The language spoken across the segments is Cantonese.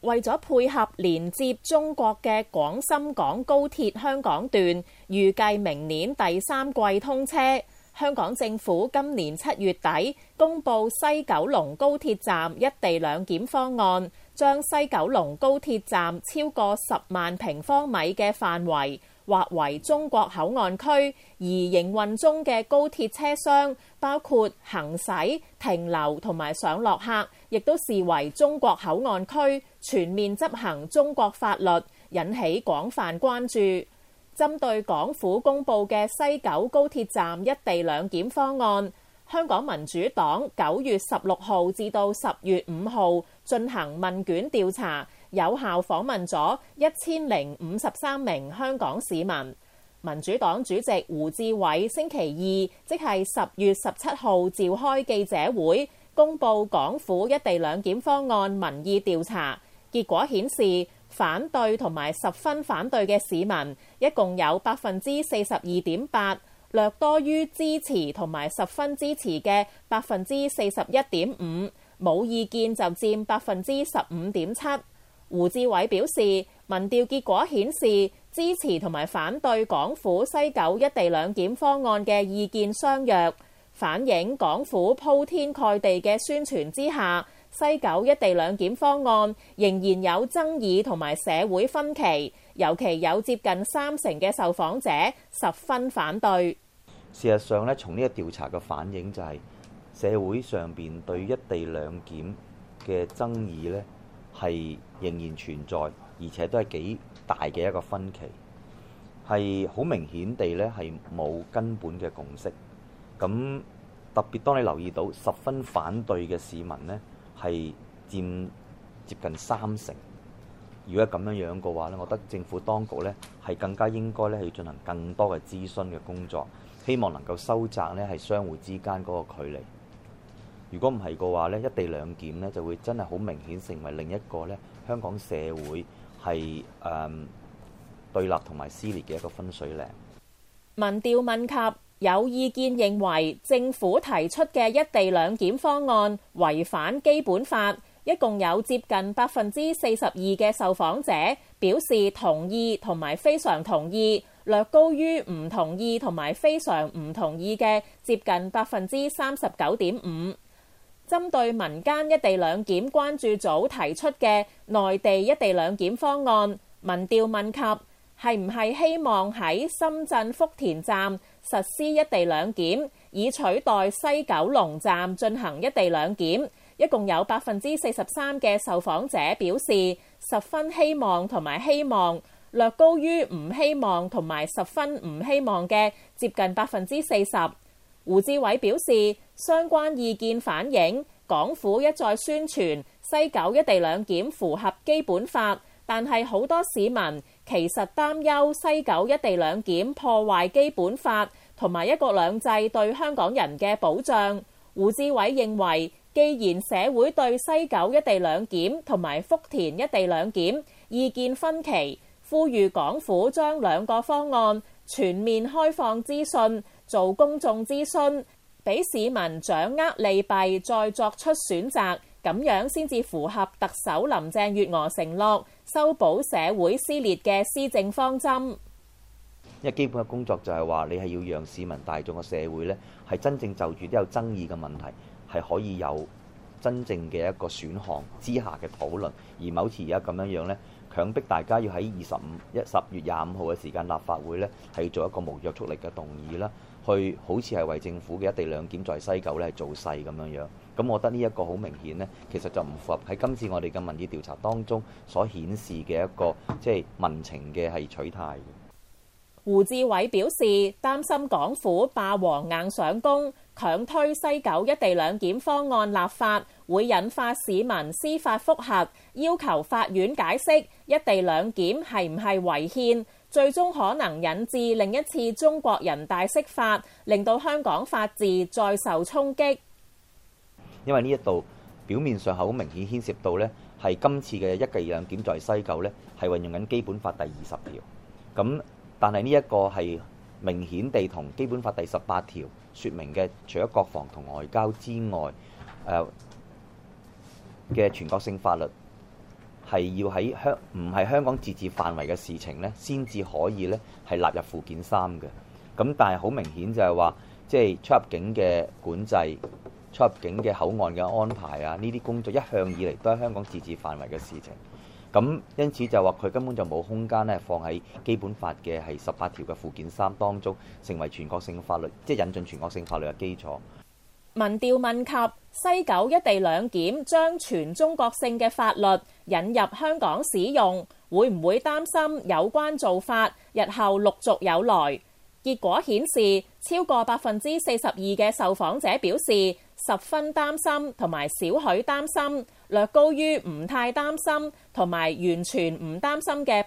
為咗配合連接中國嘅廣深港高鐵香港段，預計明年第三季通車。香港政府今年7月底公布西九龍高鐵站一地兩檢方案，將西九龍高鐵站超過10萬平方米嘅範圍劃為中國口岸區，而營運中嘅高鐵車廂包括行駛、停留同埋上落客，亦都視為中國口岸區，全面執行中國法律，引起廣泛關注。針對港府公布嘅西九高鐵站一地兩檢方案，香港民主黨9月16號至到10月5號進行問卷調查，有效訪問咗1053名香港市民。民主黨主席胡志偉星期二，即係10月17號召開記者會，公布港府一地兩檢方案民意調查結果顯示，反對同埋十分反對嘅市民一共有42.8%，略多於支持同埋十分支持嘅41.5%，冇意見就佔15.7%。胡志偉表示，民調結果顯示支持同埋反對港府西九一地兩檢方案嘅意見相若，反映港府鋪天蓋地嘅宣傳之下，西九一地兩檢方案仍然有爭議同埋社會分歧，尤其有接近30%嘅受訪者十分反對。 事實上咧，從呢個調查嘅反映就係社會上邊對一地兩檢嘅爭議咧係仍然存在，而且都係幾大嘅一個分歧，係好明顯地咧係冇根本嘅共識。咁特別當你留意到十分反對嘅市民呢，係佔接近30%。如果咁樣嘅話咧，我覺得政府當局咧係更加應該咧去進行更多嘅諮詢嘅工作，希望能夠收窄咧係相互之間嗰個距離。如果唔係嘅話咧，一地兩檢咧就會真係好明顯成為另一個咧香港社會係對立同埋撕裂嘅一個分水嶺。 民調問及有意見認為政府提出嘅一地兩檢方案違反基本法，一共有接近42%嘅受訪者表示同意同埋非常同意，略高於唔同意同埋非常唔同意嘅接近39.5%。針對民間一地兩檢關注組提出嘅內地一地兩檢方案，民調問及係唔係希望喺深圳福田站實施一地兩檢，以取代西九龍站進行一地兩檢，一共有43%嘅受訪者表示十分希望同埋希望，略高於唔希望同埋十分唔希望嘅接近40%。胡志偉表示，相關意見反映港府一再宣傳西九一地兩檢符合基本法，但係好多市民其實擔憂西九一地兩檢破壞基本法同埋一國兩制對香港人嘅保障。胡志偉認為，既然社會對西九一地兩檢同埋福田一地兩檢意見分歧，呼籲港府將兩個方案全面開放資訊，做公眾諮詢，俾市民掌握利弊，再作出選擇，咁樣先至符合特首林鄭月娥承諾修補社會撕裂嘅施政方針。 因為基本嘅工作就係話，你係要讓市民大眾嘅社會呢，係真正就住啲有爭議嘅問題，係可以有真正嘅一個選項之下嘅討論，而唔好似而家咁樣呢，強迫大家要喺10月25號嘅時間立法會呢，係做一個無約束力嘅動議啦，去好似係為政府嘅一地兩檢在西九呢係做勢咁樣。咁我覺得呢一個好明顯呢，其實就唔符合喺今次我哋嘅民意調查當中所顯示嘅一個即係民情嘅係取態。 胡志偉表示，擔心港府霸王硬上弓，強推西九一地兩檢方案立法，會引發市民司法覆核，要求法院解釋一地兩檢係唔係違憲，最終可能引致另一次中國人大釋法，令到香港法治再受衝擊。 因為呢一度表面上係好明顯牽涉到呢，係今次嘅一地兩檢在西九呢，係運用緊基本法第20條。咁但係呢一個係明顯地同基本法第18條説明嘅，除咗國防同外交之外，嘅全國性法律係要喺唔係香港自治範圍嘅事情呢，先至可以呢係納入附件3嘅。咁但係好明顯就係話，即係出入境嘅管制、出入境嘅口岸嘅安排啊，呢啲工作一向以嚟都係香港自治範圍嘅事情。咁因此就話佢根本就冇空間咧，放喺基本法嘅係18條嘅附件3當中，成為全國性法律，即係引進全國性法律嘅基礎。 民調問及西九一地兩檢將全中國性嘅法律引入香港使用，會唔會擔心有關做法日後陸續有來？結果顯示，超過42%嘅受訪者表示十分擔心同埋少許擔心，略高於唔太擔心同埋完全唔擔心嘅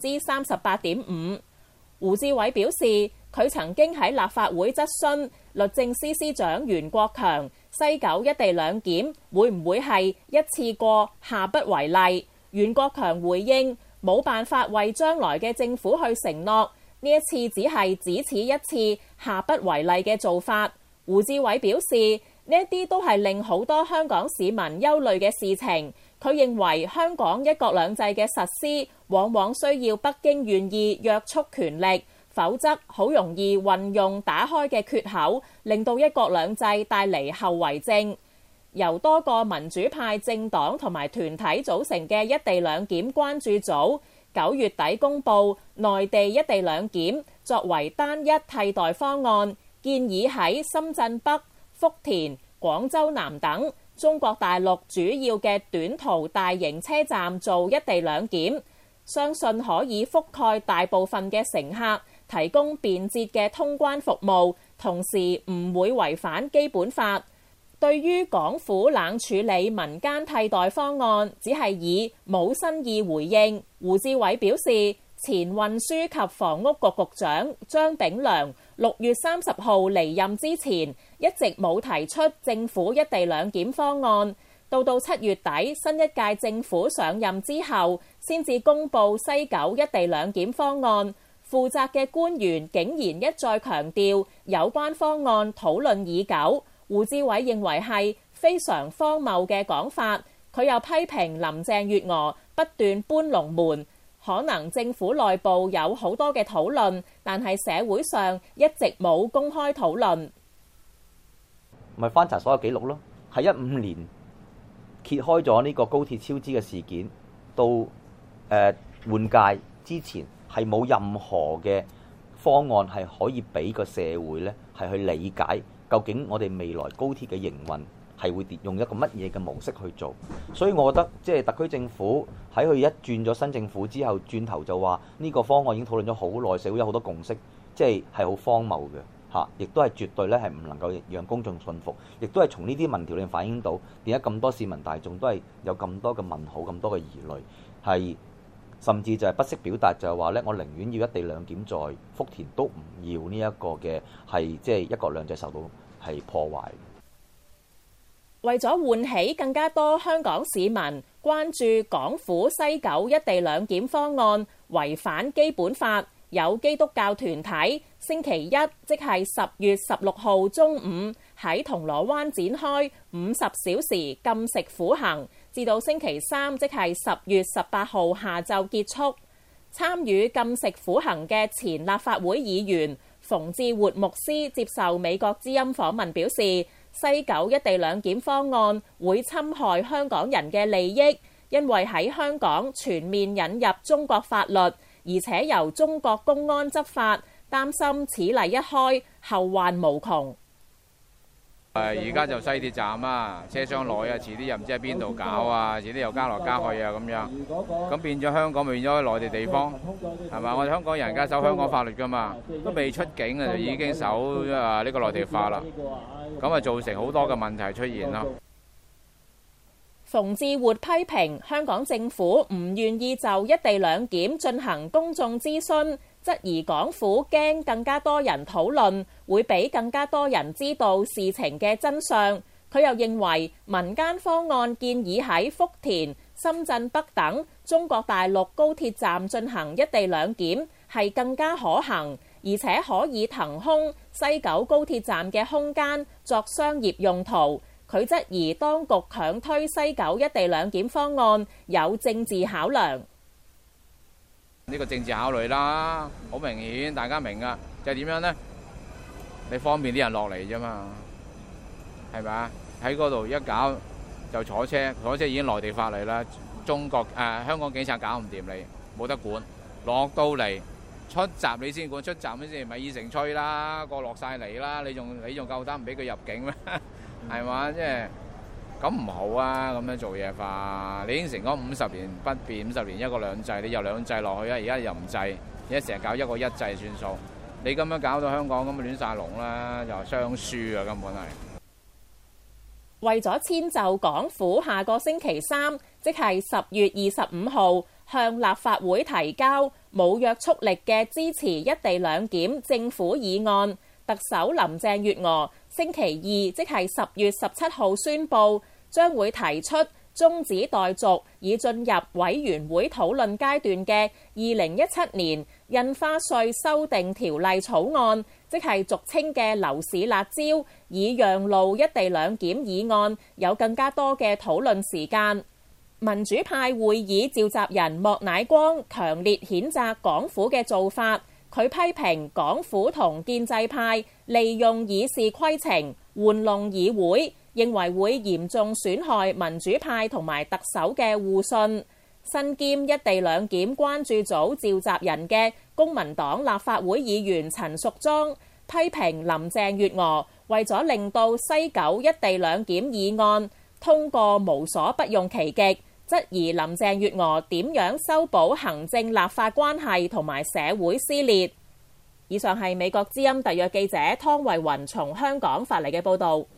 38.5%。胡志偉表示，佢曾經喺立法會質詢律政司司長袁國強，西九一地兩檢會唔會係一次過下不為例？袁國強回應冇辦法為將來嘅政府去承諾，呢一次只係只此一次下不為例嘅做法。胡志偉表示，呢一啲都係令好多香港市民憂慮嘅事情。佢認為香港一國兩制嘅實施往往需要北京願意約束權力，否則好容易運用打開嘅缺口，令到一國兩制帶嚟後遺症。由多個民主派政黨同埋團體組成嘅一地兩檢關注組9月底公布內地一地兩檢作為單一替代方案，建議喺深圳北、福田、廣州南等中國大陸主要嘅短途大型車站做一地兩檢，相信可以覆蓋大部分嘅乘客，提供便捷嘅通關服務，同時唔會違反基本法。對於港府冷處理民間替代方案，只係以冇新意回應。胡志偉表示，前運輸及房屋局局長張炳良6月30號離任之前，一直冇提出政府一地兩檢方案，到7月底新一屆政府上任之後，先至公布西九一地兩檢方案。負責嘅官員竟然一再強調有關方案討論已久。胡志偉認為係非常荒謬嘅講法，佢又批評林鄭月娥不斷搬龍門，可能政府內部有好多嘅討論，但係社會上一直冇公開討論。 咪翻查所有記錄咯，喺15年揭開咗呢個高鐵超支嘅事件，到換屆之前係冇任何嘅方案係可以俾個社會呢係去理解。究竟我哋未來高鐵嘅營運係會用一個乜嘢嘅模式去做？所以我覺得即係特區政府喺佢一轉咗新政府之後，轉頭就話呢個方案已經討論咗好耐，社會有好多共識，即係好荒謬嘅嚇，亦都係絕對咧係唔能夠讓公眾信服，亦都係從呢啲民調裏反映到點解咁多市民大眾都係有咁多嘅問號、咁多嘅疑慮，係甚至就係不惜表達就係話咧，我寧願要一地兩檢在福田都唔要呢一個嘅係即係一國兩制受到係破壞。 為咗喚起更加多香港市民關注港府西九一地兩檢方案違反基本法，有基督教團體星期一即係10月16號中午喺銅鑼灣展開50小時禁食苦行，至到星期三即係10月18號下晝結束。參與禁食苦行嘅前立法會議員馮志活牧師接受美國之音訪問表示，西九一地兩檢方案會侵害香港人嘅利益，因為喺香港全面引入中國法律，而且由中國公安執法，擔心此例一開，後患無窮。 而家就西鐵站啊，車廂內啊，遲啲又唔知喺邊度搞啊，遲啲又加來加去啊咁樣，咁變咗香港變咗內地地方，係嘛？我哋香港人家守香港法律噶嘛，都未出境啊就已經守呢個內地法啦，咁啊造成好多嘅問題出現咯。 馮志活批評香港政府唔願意就一地兩檢進行公眾諮詢，質疑港府驚更加多人討論，會俾更加多人知道事情嘅真相。佢又認為民間方案建議喺福田、深圳北等中國大陸高鐵站進行一地兩檢係更加可行，而且可以騰空西九高鐵站嘅空間作商業用途。 佢質疑當局強推西九一地兩檢方案有政治考量。 呢個政治考慮啦，好明顯，大家明噶，就係點樣呢？你方便啲人落嚟啫嘛，係咪啊？喺嗰度一搞就坐車已經內地法例啦，香港警察搞唔掂你，冇得管。落到嚟出閘你先管，出閘你先咪以成吹啦，個落晒嚟啦，你仲夠膽唔俾佢入境咩？係嘛，即係咁唔好啊！咁樣做嘢法，你應承講50年不變，50年一國兩制，你又兩制落去啊！而家又唔制，而家成日搞一個一制算數，你咁樣搞到香港咁亂晒龍啦，又雙輸啊！根本係為咗遷就港府下個星期3，即係10月25號，向立法會提交冇約束力嘅支持一地兩檢政府議案，特首林鄭月娥星期二，即係10月17號宣布，將會提出中止待續，以進入委員會討論階段嘅2017年印花稅修訂條例草案，即係俗稱嘅樓市辣招，以讓路一地兩檢議案有更加多嘅討論時間。民主派會議召集人莫乃光強烈譴責港府嘅做法，佢批評港府同建制派利用議事規程玩弄議會，認為會嚴重損害民主派同埋特首嘅互信。身兼一地兩檢關注組召集人嘅公民黨立法會議員陳淑莊批評林鄭月娥為咗令到西九一地兩檢議案通過無所不用其極，質疑林鄭月娥點樣修補行政立法關係同埋社會撕裂。以上係美國之音特約記者湯慧雲從香港發嚟嘅報導。